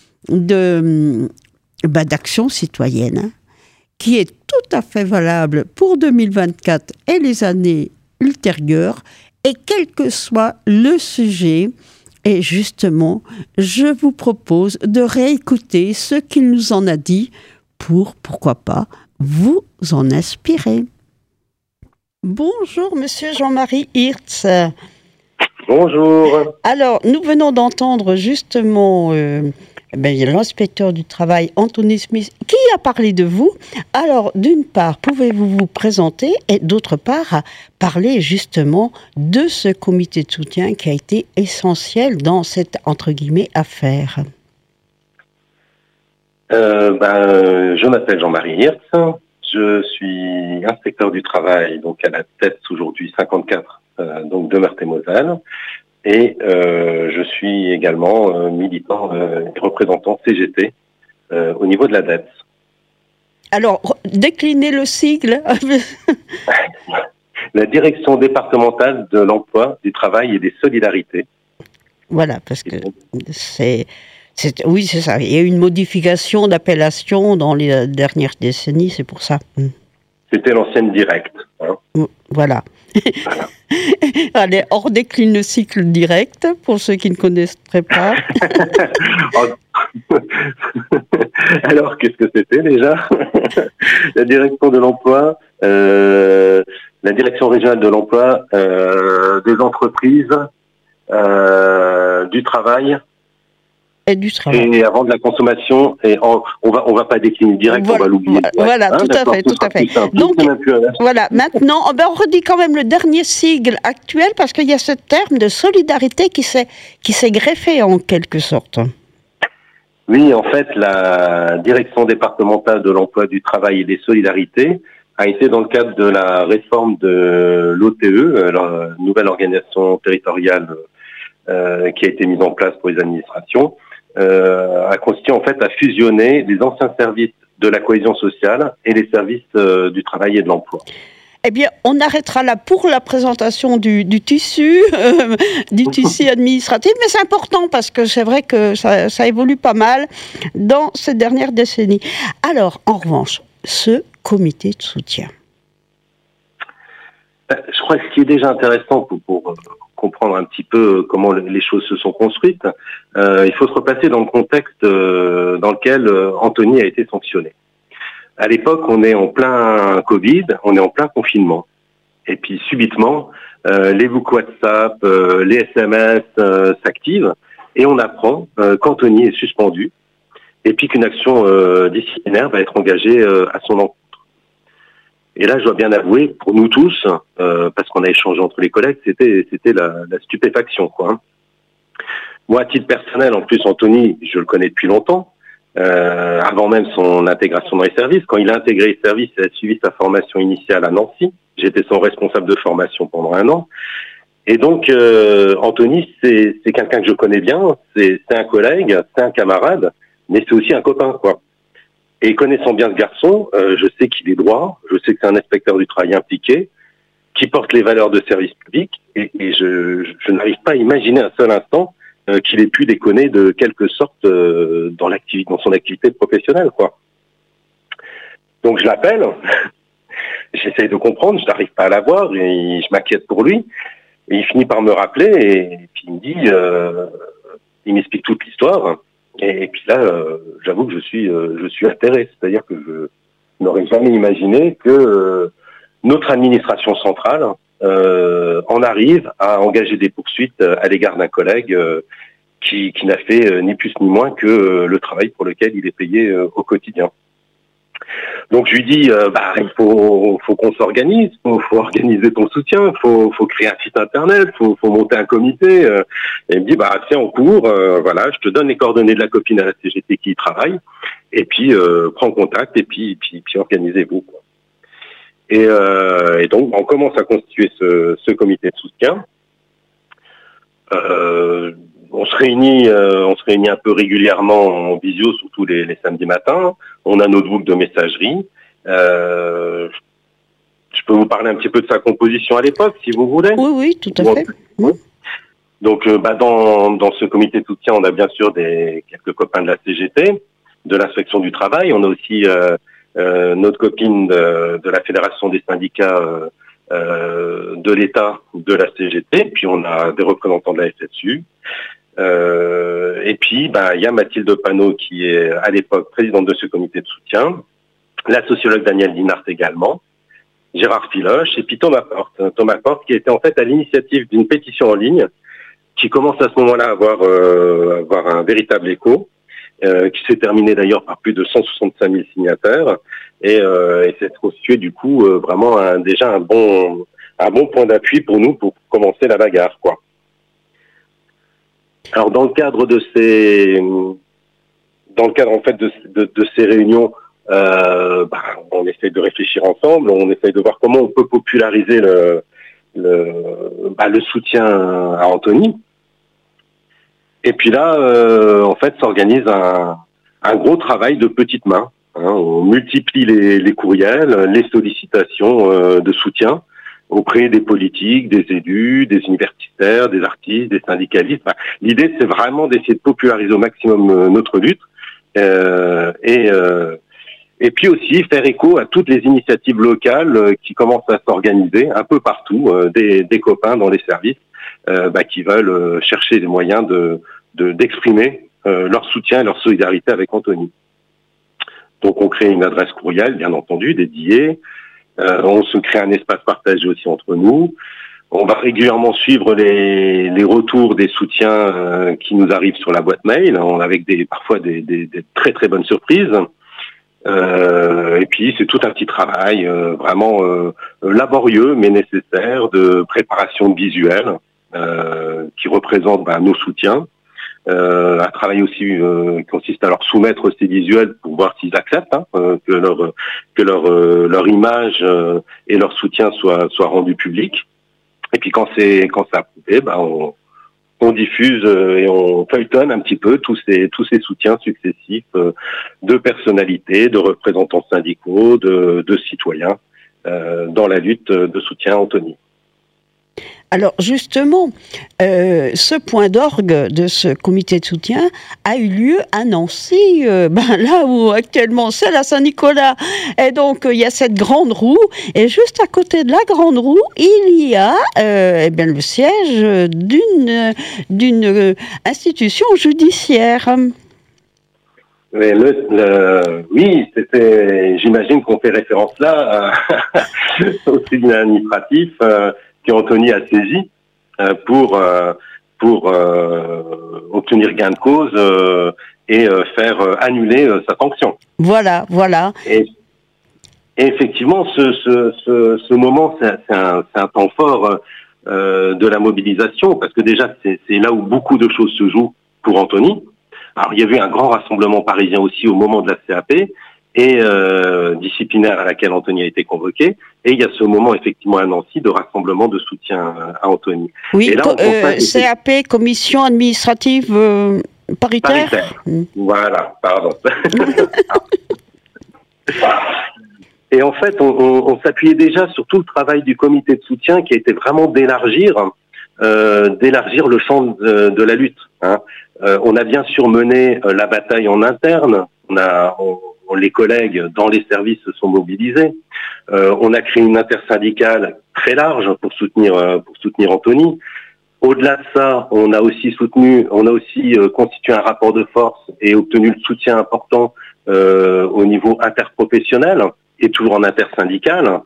d'action citoyenne qui est tout à fait valable pour 2024 et les années ultérieures. Et quel que soit le sujet, Et justement, je vous propose de réécouter ce qu'il nous en a dit pour, pourquoi pas, vous en inspirer. Bonjour, monsieur Jean-Marie Hirtz. Bonjour. Alors, nous venons d'entendre justement l'inspecteur du travail, Anthony Smith, qui a parlé de vous. Alors, d'une part, pouvez-vous vous présenter et d'autre part, parler justement de ce comité de soutien qui a été essentiel dans cette, entre guillemets, affaire. Je m'appelle Jean-Marie Hirtz. Je suis inspecteur du travail, donc à la tête aujourd'hui 54, donc de Meurthe-et-Moselle. Et je suis également militant et représentant CGT au niveau de la DEPS. Alors, déclinez le sigle. La Direction départementale de l'emploi, du travail et des solidarités. Voilà, parce que oui, c'est ça. Il y a eu une modification d'appellation dans les dernières décennies, c'est pour ça. C'était l'ancienne Direct. Hein. Voilà. Allez, on décline le cycle direct, pour ceux qui ne connaîtraient pas. Alors, qu'est-ce que c'était déjà? La direction de l'emploi, la direction régionale de l'emploi, des entreprises, du travail. Et du travail. Et avant de la consommation, et on va pas décliner direct, voilà, on va l'oublier. Voilà, tout à fait. Donc, voilà, maintenant, on redit quand même le dernier sigle actuel, parce qu'il y a ce terme de solidarité qui s'est greffé en quelque sorte. Oui, en fait, la direction départementale de l'emploi, du travail et des solidarités a été dans le cadre de la réforme de l'OTE, la nouvelle organisation territoriale qui a été mise en place pour les administrations, a consisté en fait à fusionner les anciens services de la cohésion sociale et les services du travail et de l'emploi. Eh bien, on arrêtera là pour la présentation du tissu, du tissu administratif, mais c'est important parce que c'est vrai que ça évolue pas mal dans ces dernières décennies. Alors, en revanche, ce comité de soutien. Je crois que ce qui est déjà intéressant pour comprendre un petit peu comment les choses se sont construites, il faut se replacer dans le contexte dans lequel Anthony a été sanctionné. À l'époque, on est en plein Covid, on est en plein confinement. Et puis subitement, les boucles WhatsApp, les SMS s'activent et on apprend qu'Anthony est suspendu et puis qu'une action disciplinaire va être engagée à son encontre. Et là, je dois bien avouer, pour nous tous, parce qu'on a échangé entre les collègues, c'était la stupéfaction, quoi. Moi, à titre personnel, en plus, Anthony, je le connais depuis longtemps, avant même son intégration dans les services. Quand il a intégré les services, il a suivi sa formation initiale à Nancy. J'étais son responsable de formation pendant 1 an. Et donc, Anthony, c'est quelqu'un que je connais bien, c'est un collègue, c'est un camarade, mais c'est aussi un copain, quoi. Et connaissant bien ce garçon, je sais qu'il est droit, je sais que c'est un inspecteur du travail impliqué, qui porte les valeurs de service public, et je n'arrive pas à imaginer un seul instant qu'il ait pu déconner de quelque sorte dans son activité professionnelle, quoi. Donc je l'appelle, j'essaye de comprendre, je n'arrive pas à l'avoir, et je m'inquiète pour lui, et il finit par me rappeler, et puis il me dit, il m'explique toute l'histoire. Et puis là, j'avoue que je suis atterré, c'est-à-dire que je n'aurais jamais imaginé que notre administration centrale en arrive à engager des poursuites à l'égard d'un collègue qui n'a fait ni plus ni moins que le travail pour lequel il est payé au quotidien. Donc je lui dis, il faut qu'on s'organise, faut organiser ton soutien, faut créer un site internet, faut monter un comité. Et il me dit, c'est en cours, voilà, je te donne les coordonnées de la copine à la CGT qui y travaille, et puis prends contact et puis organisez-vous, quoi. Et donc on commence à constituer ce comité de soutien. On se réunit un peu régulièrement en visio, surtout les samedis matins. On a notre groupe de messagerie. Je peux vous parler un petit peu de sa composition à l'époque, si vous voulez. Oui, tout à fait. Oui. Donc, dans ce comité de soutien, on a bien sûr quelques copains de la CGT, de l'inspection du travail. On a aussi notre copine de la Fédération des syndicats de l'État, de la CGT. Puis on a des représentants de la FSU. Et puis, il y a Mathilde Panot qui est à l'époque présidente de ce comité de soutien, la sociologue Danielle Linhart également, Gérard Filoche et puis Thomas Porte qui était en fait à l'initiative d'une pétition en ligne qui commence à ce moment-là à avoir un véritable écho, qui s'est terminé d'ailleurs par plus de 165 000 signataires et c'est constitué du coup vraiment déjà un bon point d'appui pour nous pour commencer la bagarre, quoi. Alors dans le cadre en fait de ces réunions, on essaie de réfléchir ensemble, on essaie de voir comment on peut populariser le soutien à Anthony. Et puis là, en fait, s'organise un gros travail de petites mains. On multiplie les courriels, les sollicitations de soutien auprès des politiques, des élus, des universitaires, des artistes, des syndicalistes. L'idée, c'est vraiment d'essayer de populariser au maximum notre lutte et puis aussi faire écho à toutes les initiatives locales qui commencent à s'organiser un peu partout, des copains dans les services qui veulent chercher les moyens d'exprimer leur soutien et leur solidarité avec Anthony. Donc on crée une adresse courriel, bien entendu, dédiée. On se crée un espace partagé aussi entre nous. On va régulièrement suivre les retours des soutiens qui nous arrivent sur la boîte mail, avec parfois des très très bonnes surprises. Et puis c'est tout un petit travail vraiment laborieux mais nécessaire de préparation de visuels qui représentent nos soutiens. Un travail aussi qui consiste à leur soumettre ces visuels pour voir s'ils acceptent que leur image et leur soutien soient rendus publics. Et puis quand c'est approuvé, on diffuse et on feuilletonne un petit peu tous ces soutiens successifs de personnalités, de représentants syndicaux, de citoyens dans la lutte de soutien à Anthony. Alors justement, ce point d'orgue de ce comité de soutien a eu lieu à Nancy, là où actuellement c'est la Saint-Nicolas. Et donc il y a cette grande roue, et juste à côté de la grande roue, il y a le siège d'une institution judiciaire. Mais oui, j'imagine qu'on fait référence là au tribunal administratif qu'Anthony a saisi pour obtenir gain de cause et faire annuler sa sanction. Voilà. Et effectivement, ce moment, c'est un temps fort de la mobilisation, parce que déjà, c'est là où beaucoup de choses se jouent pour Anthony. Alors, il y avait un grand rassemblement parisien aussi au moment de la CAP, et disciplinaire à laquelle Anthony a été convoqué. Et il y a ce moment, effectivement, à Nancy, de rassemblement de soutien à Anthony. Oui, et là, CAP, commission administrative paritaire. Voilà, pardon. Et en fait, on s'appuyait déjà sur tout le travail du comité de soutien qui était vraiment d'élargir le champ de la lutte. On a bien sûr mené la bataille en interne. Les collègues dans les services se sont mobilisés. On a créé une intersyndicale très large pour soutenir Anthony. Au-delà de ça, on a aussi constitué un rapport de force et obtenu le soutien important au niveau interprofessionnel et toujours en intersyndical.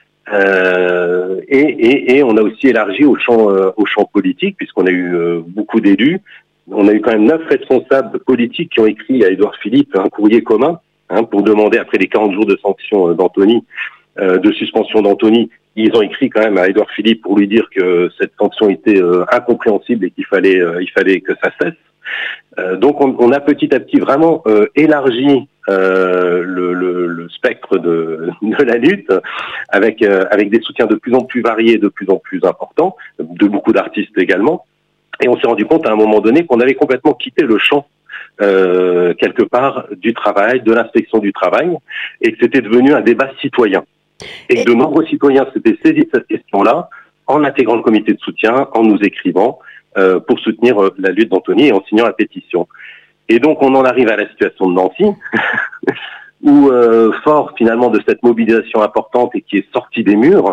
Et on a aussi élargi au champ politique, puisqu'on a eu beaucoup d'élus. On a eu quand même 9 responsables politiques qui ont écrit à Édouard Philippe un courrier commun pour demander, après les 40 jours de sanction d'Anthony, de suspension d'Anthony, ils ont écrit quand même à Édouard Philippe pour lui dire que cette sanction était incompréhensible et qu'il fallait que ça cesse. Donc on a petit à petit vraiment élargi le spectre de la lutte avec des soutiens de plus en plus variés, de plus en plus importants, de beaucoup d'artistes également. Et on s'est rendu compte à un moment donné qu'on avait complètement quitté le champ quelque part du travail, de l'inspection du travail, et que c'était devenu un débat citoyen. Et que de nombreux citoyens s'étaient saisis de cette question-là en intégrant le comité de soutien, en nous écrivant pour soutenir la lutte d'Anthony et en signant la pétition. Et donc on en arrive à la situation de Nancy, où fort finalement de cette mobilisation importante et qui est sortie des murs,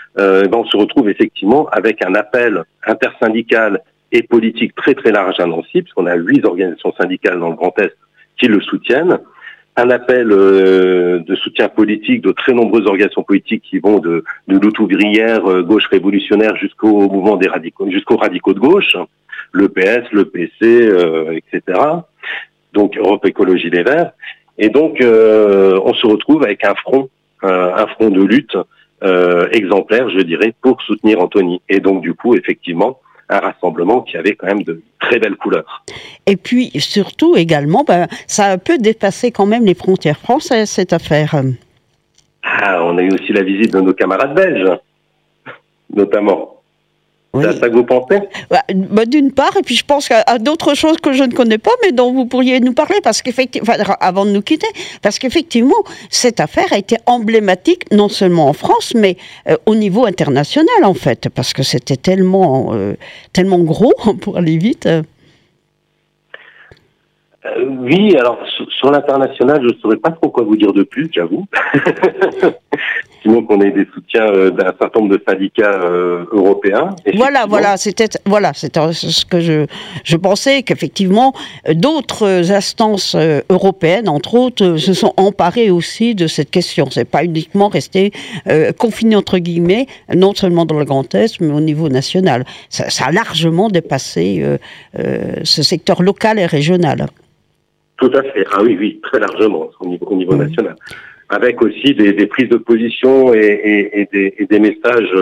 on se retrouve effectivement avec un appel intersyndical et politique très très large à Nancy, puisqu'on a 8 organisations syndicales dans le Grand Est qui le soutiennent. Un appel de soutien politique de très nombreuses organisations politiques qui vont de l'outre-ouvrière, gauche révolutionnaire jusqu'au mouvement jusqu'aux radicaux de gauche, le PS, le PC, etc. Donc Europe Écologie Les Verts. Et donc on se retrouve avec un front de lutte exemplaire, je dirais, pour soutenir Anthony. Et donc du coup, effectivement, un rassemblement qui avait quand même de très belles couleurs. Et puis, surtout, également, ça a un peu dépassé quand même les frontières françaises, cette affaire. Ah, on a eu aussi la visite de nos camarades belges, notamment. Oui. C'est à ça que vous pensez ? D'une part, et puis je pense à d'autres choses que je ne connais pas, mais dont vous pourriez nous parler, parce qu'effectivement, avant de nous quitter, parce qu'effectivement, cette affaire a été emblématique, non seulement en France, mais au niveau international, en fait, parce que c'était tellement gros, pour aller vite. Oui, alors sur l'international, je ne saurais pas trop quoi vous dire de plus, j'avoue. Sinon qu'on ait des soutiens d'un certain nombre de syndicats européens. Voilà, c'était ce que je pensais, qu'effectivement d'autres instances européennes, entre autres, se sont emparées aussi de cette question. C'est pas uniquement resté confiné entre guillemets, non seulement dans le Grand Est, mais au niveau national. Ça a largement dépassé ce secteur local et régional. Tout à fait. Ah oui, très largement au niveau national. Avec aussi des prises de position et des messages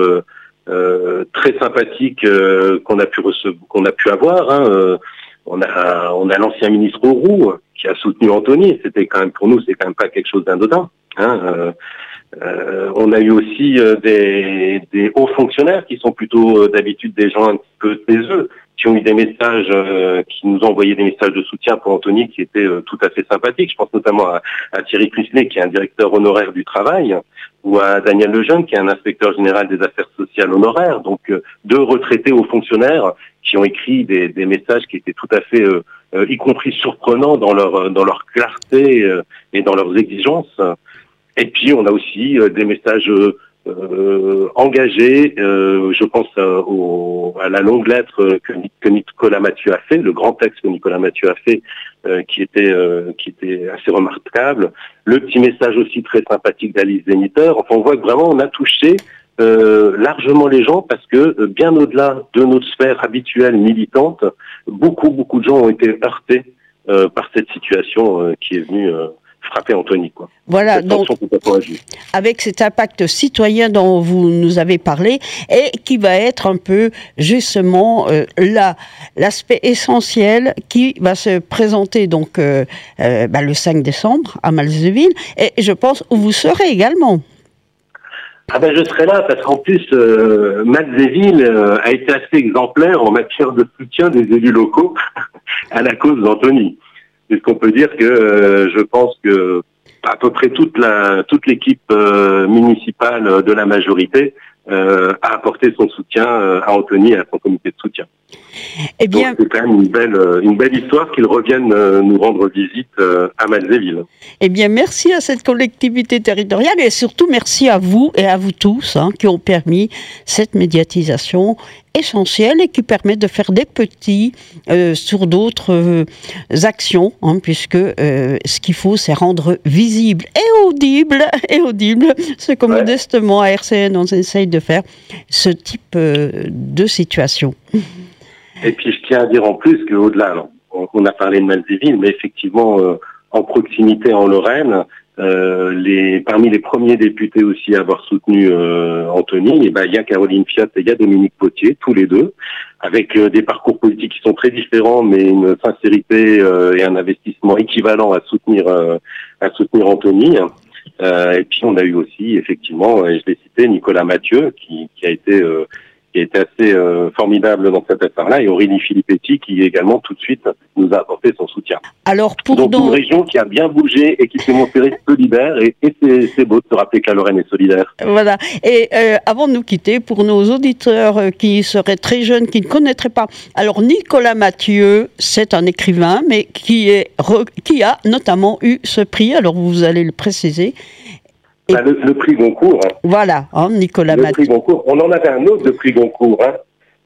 très sympathiques qu'on a pu avoir. Hein. On a l'ancien ministre Auroux qui a soutenu Anthony. C'était quand même pour nous, c'est quand même pas quelque chose d'anodin. Hein. On a eu aussi des hauts fonctionnaires qui sont plutôt d'habitude des gens un petit peu taiseux, qui ont eu des messages, qui nous ont envoyé des messages de soutien pour Anthony qui étaient tout à fait sympathiques. Je pense notamment à Thierry Criselet, qui est un directeur honoraire du travail, ou à Daniel Lejeune, qui est un inspecteur général des affaires sociales honoraires. Donc, 2 retraités hauts fonctionnaires qui ont écrit des messages qui étaient tout à fait, y compris surprenants dans leur clarté et dans leurs exigences. Et puis, on a aussi des messages engagé, je pense à la longue lettre que Nicolas Mathieu a fait, le grand texte que Nicolas Mathieu a fait, qui était assez remarquable. Le petit message aussi très sympathique d'Alice Zéniteur. Enfin, on voit que vraiment on a touché largement les gens, parce que bien au-delà de notre sphère habituelle militante, beaucoup de gens ont été heurtés par cette situation qui est venue frapper Anthony, quoi. Voilà, donc avec cet impact citoyen dont vous nous avez parlé, et qui va être un peu justement l'aspect essentiel qui va se présenter donc le 5 décembre à Malzéville, et je pense où vous serez également. Ah je serai là parce qu'en plus Malzéville a été assez exemplaire en matière de soutien des élus locaux à la cause d'Anthony. Puisqu'on peut dire que je pense que à peu près toute l'équipe municipale de la majorité a apporté son soutien à Anthony et à son comité de soutien. Eh bien, donc c'est quand même une belle histoire qu'ils reviennent nous rendre visite à Malzéville. Eh bien, merci à cette collectivité territoriale, et surtout merci à vous et à vous tous qui ont permis cette médiatisation essentielle et qui permet de faire des petits sur d'autres actions, puisque ce qu'il faut, c'est rendre visible et audible ce que modestement à RCN on essaye de faire, ce type de situation. Et puis je tiens à dire en plus qu'au-delà, on a parlé de Malzéville, mais effectivement en proximité en Lorraine, parmi les premiers députés aussi à avoir soutenu Anthony, il y a Caroline Fiat et il y a Dominique Potier, tous les deux, avec des parcours politiques qui sont très différents, mais une sincérité et un investissement équivalent à soutenir Anthony. Et puis on a eu aussi, effectivement, et je l'ai cité, Nicolas Mathieu, qui a été assez formidable dans cette affaire-là, et Aurélie Filippetti qui également tout de suite nous a apporté son soutien. Alors donc une région qui a bien bougé et qui s'est montrée solidaire, et c'est beau de se rappeler que la Lorraine est solidaire. Voilà, et avant de nous quitter, pour nos auditeurs qui seraient très jeunes, qui ne connaîtraient pas, alors Nicolas Mathieu, c'est un écrivain, mais qui a notamment eu ce prix, alors vous allez le préciser. Enfin, le prix Goncourt. Hein. Voilà, hein, Nicolas Le Mathieu. prix Goncourt. On en avait un autre de prix Goncourt. Hein.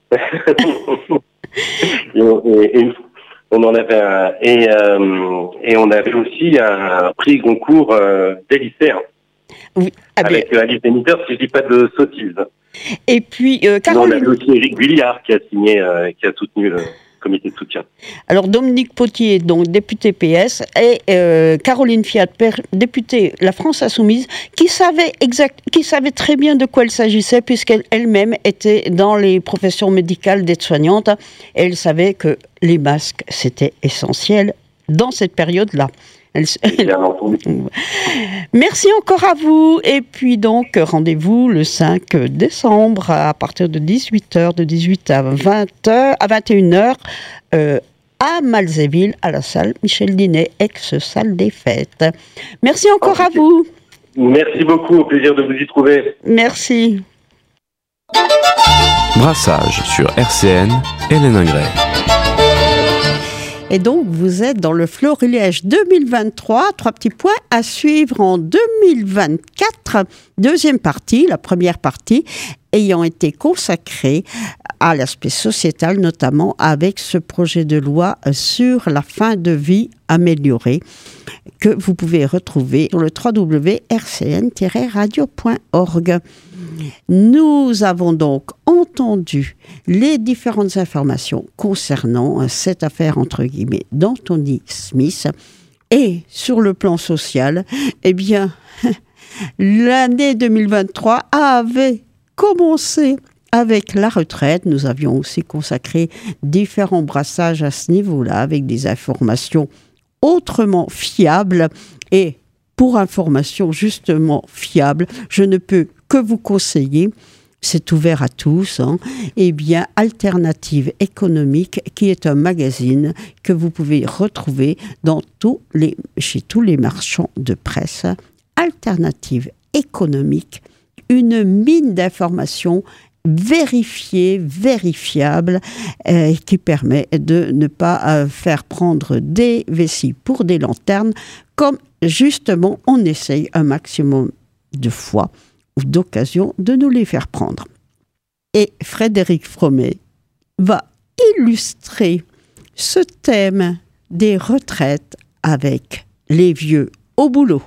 et on en avait un. Et on avait aussi un prix Goncourt des lycéens. Oui. Avec Alice Démiteur, si je dis pas de sottises. Et puis, On Caroline... avait aussi Éric Vuillard qui a signé, qui a soutenu le comité de soutien. Alors, Dominique Potier, donc député PS, et Caroline Fiat, députée La France Insoumise, qui savait très bien de quoi il s'agissait, puisqu'elle-même était dans les professions médicales d'aide-soignante, et elle savait que les masques, c'était essentiel dans cette période-là. Bien entendu. Merci encore à vous. Et puis donc, rendez-vous le 5 décembre à partir de 18h, de 18 à 20h, à 21h, à Malzéville, à la salle Michel Dinet, ex-salle des fêtes. Merci encore à vous. Merci beaucoup, au plaisir de vous y trouver. Merci. Brassage sur RCN, Hélène Ingray. Et donc, vous êtes dans le Florilège 2023. 3 petits points à suivre en 2024. Deuxième partie, la première partie, ayant été consacrée à l'aspect sociétal, notamment avec ce projet de loi sur la fin de vie améliorée que vous pouvez retrouver sur le www.rcn-radio.org. Nous avons donc entendu les différentes informations concernant cette affaire, entre guillemets, d'Anthony Smith. Et sur le plan social, eh bien, l'année 2023 avait commencé avec la retraite. Nous avions aussi consacré différents brassages à ce niveau-là, avec des informations autrement fiables. Et pour information justement fiable, je ne peux que vous conseiller, c'est ouvert à tous, eh bien, Alternative économique, qui est un magazine que vous pouvez retrouver chez tous les marchands de presse. Alternative économique, une mine d'informations vérifiée, vérifiable, qui permet de ne pas faire prendre des vessies pour des lanternes, comme justement on essaye un maximum de fois ou d'occasion de nous les faire prendre. Et Frédéric Fromet va illustrer ce thème des retraites avec les vieux au boulot.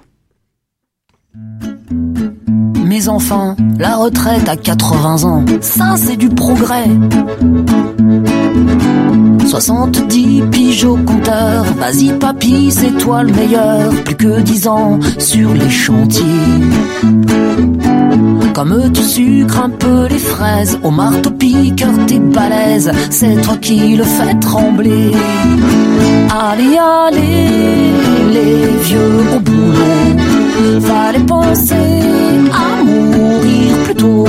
Mes enfants, la retraite à 80 ans, ça c'est du progrès. 70 piges au compteur, vas-y papy, c'est toi le meilleur. Plus que 10 ans sur les chantiers. Comme tu sucres un peu les fraises, au marteau-piqueur t'es balèze, c'est toi qui le fais trembler. Allez, allez, les vieux au boulot, fallait penser à mourir plus tôt.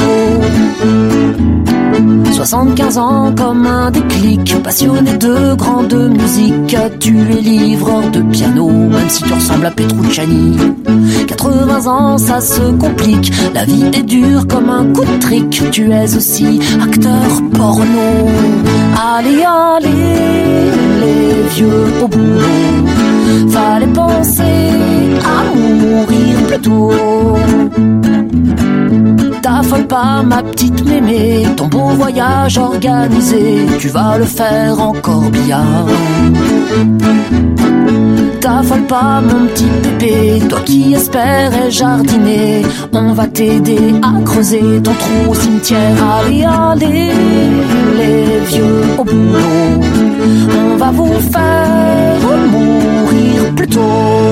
75 ans comme un déclic, passionné de grande musique, tu es livreur de piano, même si tu ressembles à Petrucciani. 80 ans ça se complique, la vie est dure comme un coup de trick, tu es aussi acteur porno. Allez, allez, les vieux au boulot, fallait penser à mourir plus tôt. T'affole pas ma petite mémé, ton beau voyage organisé, tu vas le faire encore bien. T'affole pas mon petit pépé, toi qui espérais jardiner, on va t'aider à creuser ton trou au cimetière. Allez, allez, les vieux au boulot, on va vous faire mourir plus tôt.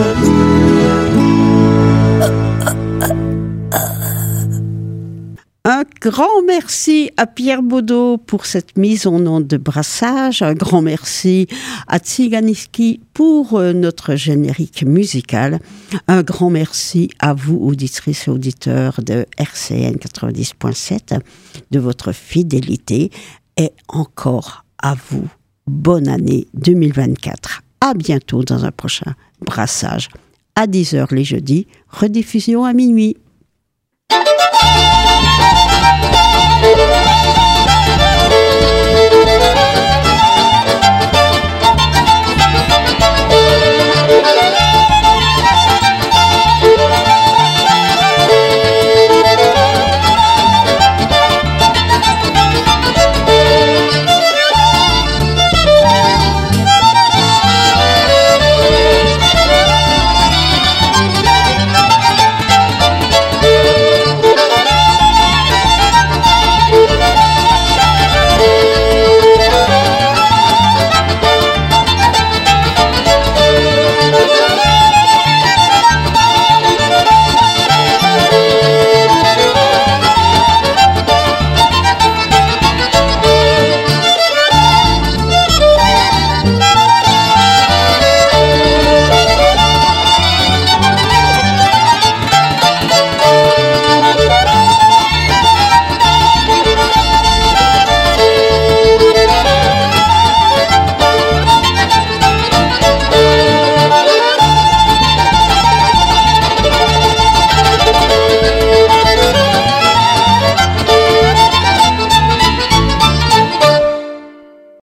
Un grand merci à Pierre Baudot pour cette mise en onde de brassage. Un grand merci à Tsiganiski pour notre générique musical. Un grand merci à vous, auditrices et auditeurs de RCN 90.7, de votre fidélité. Et encore à vous, bonne année 2024. À bientôt dans un prochain brassage à 10h les jeudis, rediffusion à minuit.